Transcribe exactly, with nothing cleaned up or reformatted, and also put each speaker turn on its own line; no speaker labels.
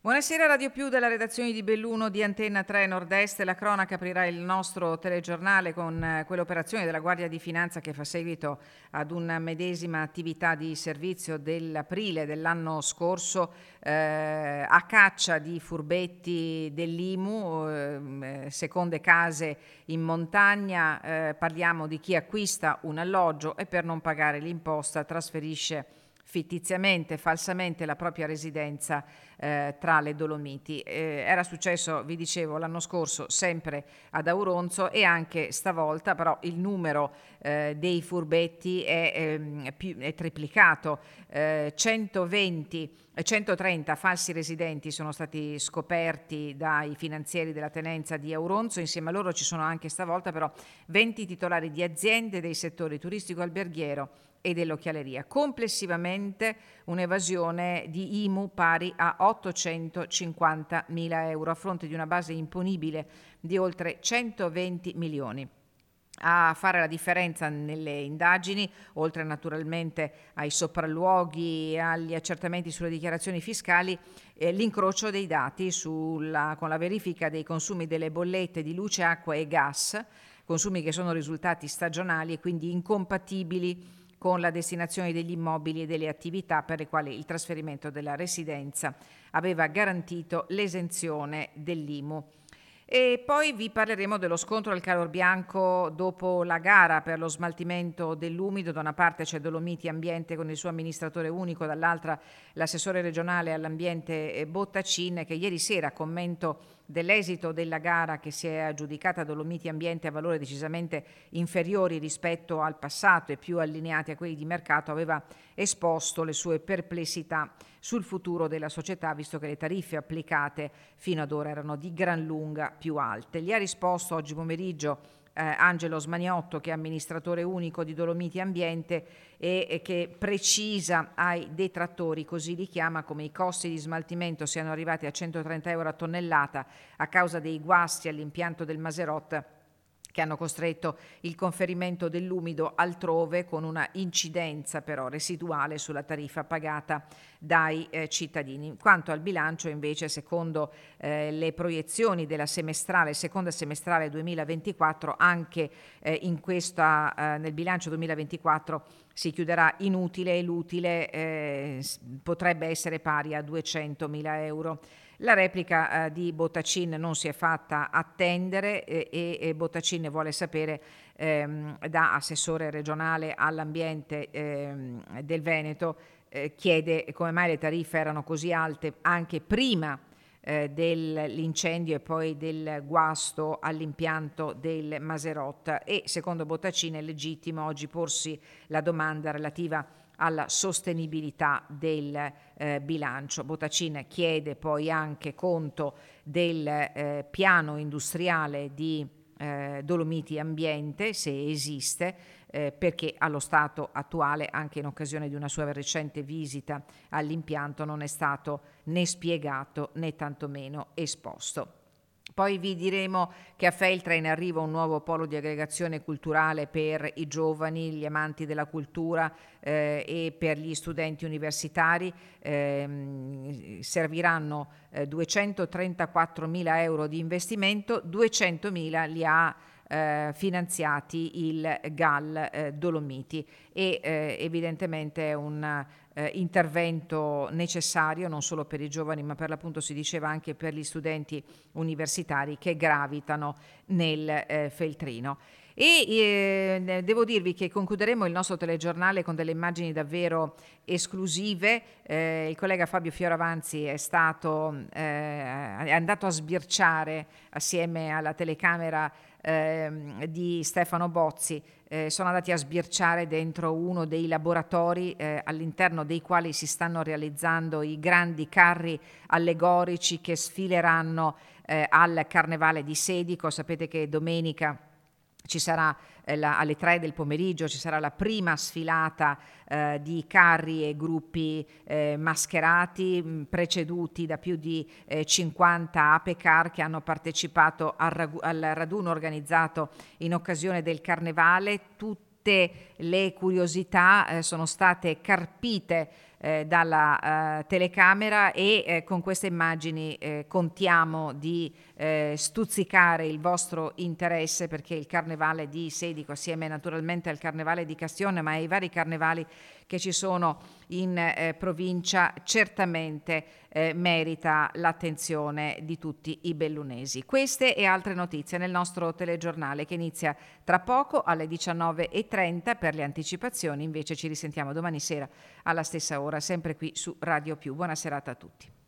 Buonasera Radio Più dalla redazione di Belluno di Antenna tre Nord-Est. La cronaca aprirà il nostro telegiornale con eh, quell'operazione della Guardia di Finanza che fa seguito ad una medesima attività di servizio dell'aprile dell'anno scorso eh, a caccia di furbetti dell'I M U, eh, seconde case in montagna. Eh, parliamo di chi acquista un alloggio e per non pagare l'imposta trasferisce fittiziamente, falsamente la propria residenza eh, tra le Dolomiti. Eh, era successo, vi dicevo, l'anno scorso sempre ad Auronzo e anche stavolta, però il numero eh, dei furbetti è, ehm, più, è triplicato. Eh, centoventi, centotrenta falsi residenti sono stati scoperti dai finanzieri della tenenza di Auronzo. Insieme a loro ci sono anche stavolta però venti titolari di aziende dei settori turistico alberghiero e dell'occhialeria. Complessivamente un'evasione di I M U pari a ottocentocinquantamila euro a fronte di una base imponibile di oltre centoventi milioni. A fare la differenza nelle indagini, oltre naturalmente ai sopralluoghi e agli accertamenti sulle dichiarazioni fiscali, eh, l'incrocio dei dati sulla, con la verifica dei consumi delle bollette di luce, acqua e gas, consumi che sono risultati stagionali e quindi incompatibili con la destinazione degli immobili e delle attività per le quali il trasferimento della residenza aveva garantito l'esenzione dell'I M U. E poi vi parleremo dello scontro al Calor Bianco dopo la gara per lo smaltimento dell'umido. Da una parte c'è Dolomiti Ambiente con il suo amministratore unico, dall'altra l'assessore regionale all'ambiente Bottacin, che ieri sera, a commento dell'esito della gara che si è aggiudicata a Dolomiti Ambiente a valore decisamente inferiori rispetto al passato e più allineati a quelli di mercato, aveva esposto le sue perplessità sul futuro della società, visto che le tariffe applicate fino ad ora erano di gran lunga più alte. Gli ha risposto oggi pomeriggio eh, Angelo Smaniotto, che è amministratore unico di Dolomiti Ambiente e, e che precisa ai detrattori, così li chiama, come i costi di smaltimento siano arrivati a centotrenta euro a tonnellata a causa dei guasti all'impianto del Maserot, che hanno costretto il conferimento dell'umido altrove, con una incidenza però residuale sulla tariffa pagata dai eh, cittadini. Quanto al bilancio, invece, secondo eh, le proiezioni della semestrale, seconda semestrale duemilaventiquattro, anche eh, in questa, eh, nel bilancio duemilaventiquattro si chiuderà inutile e l'utile eh, potrebbe essere pari a duecentomila euro. La replica eh, di Bottacin non si è fatta attendere eh, e, e Bottacin vuole sapere ehm, da assessore regionale all'ambiente ehm, del Veneto, eh, chiede come mai le tariffe erano così alte anche prima eh, dell'incendio e poi del guasto all'impianto del Maserot, e secondo Bottacin è legittimo oggi porsi la domanda relativa alla sostenibilità del eh, bilancio. Bottacin chiede poi anche conto del eh, piano industriale di eh, Dolomiti Ambiente, se esiste, eh, perché allo stato attuale, anche in occasione di una sua recente visita all'impianto, non è stato né spiegato né tantomeno esposto. Poi vi diremo che a Feltre è in arrivo un nuovo polo di aggregazione culturale per i giovani, gli amanti della cultura eh, e per gli studenti universitari. Eh, serviranno eh, duecentotrentaquattromila euro di investimento, duecentomila li ha eh, finanziati il G A L eh, Dolomiti, e eh, evidentemente è un Eh, intervento necessario non solo per i giovani, ma per l'appunto, si diceva, anche per gli studenti universitari che gravitano nel eh, Feltrino. E eh, devo dirvi che concluderemo il nostro telegiornale con delle immagini davvero esclusive. Eh, il collega Fabio Fioravanzi è stato eh, è andato a sbirciare assieme alla telecamera eh, di Stefano Bozzi. Eh, sono andati a sbirciare dentro uno dei laboratori eh, all'interno dei quali si stanno realizzando i grandi carri allegorici che sfileranno eh, al Carnevale di Sedico. Sapete che domenica ci sarà eh, la, alle tre del pomeriggio ci sarà la prima sfilata eh, di carri e gruppi eh, mascherati, mh, preceduti da più di eh, cinquanta apecar che hanno partecipato al, ragu- al raduno organizzato in occasione del Carnevale. Tutte le curiosità eh, sono state carpite eh, dalla eh, telecamera e eh, con queste immagini eh, contiamo di eh, stuzzicare il vostro interesse, perché il Carnevale di Sedico, assieme naturalmente al Carnevale di Castione, ma ai vari carnevali che ci sono in eh, provincia, certamente eh, merita l'attenzione di tutti i bellunesi. Queste e altre notizie nel nostro telegiornale che inizia tra poco alle diciannove e trenta. Per le anticipazioni invece ci risentiamo domani sera alla stessa ora, sempre qui su Radio Più. Buona serata a tutti.